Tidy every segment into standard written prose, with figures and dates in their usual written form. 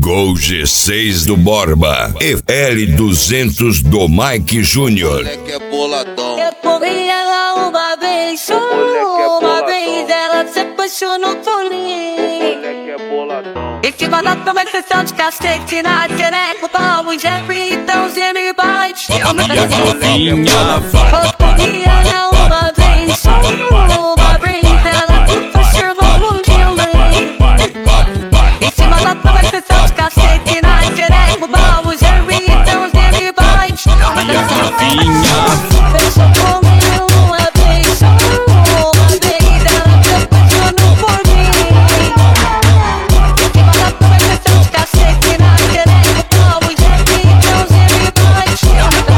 Gol G6 do Borba e L200 do Mike Júnior. Moleque é boladão. Eu comi ela uma vez, uma vez ela se apaixonou por mim. Moleque é boladão. E que batata uma sessão de cacete na xereca, pau e Jeffrey, então você me bate. Eu me Moleque é Eu boladão. comi ela uma vez, uma vez ela se apaixonou por mim. E que batata uma sessão de cacete na xereca, pau e Jeffrey, então você me bate. Eu comi uma vez, ela se apaixonou por mim. E que batata uma sessão de cacete na xereca, pau e Jeffrey, então você me bate.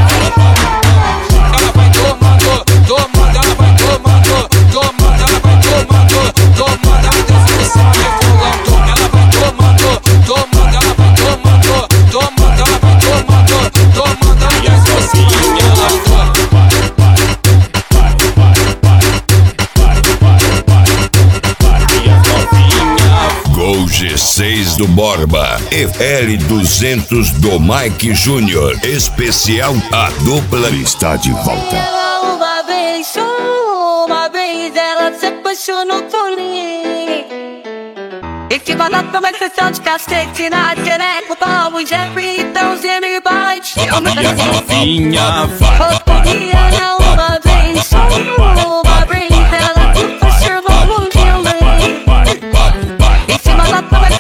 Ela vai tomando, tomando, ela vai tomando, tomando, ela vai tomando, tomando, ela desce no sabe fogão. Ela vai tomando, tomando, ela vai tomando, tomando, ela vai tomando, tomando, ela desce no sabe Gol G6 do Borba e L200 do Mike Júnior. Especial A Dupla está de volta. Ela uma vez ela se apaixonou por mim. E que batata uma sessão de cacete na xereca, pau e Jeffrey, então você me bate. Eu me Eu comi ela uma vez, ela se apaixonou por mim. E que batata uma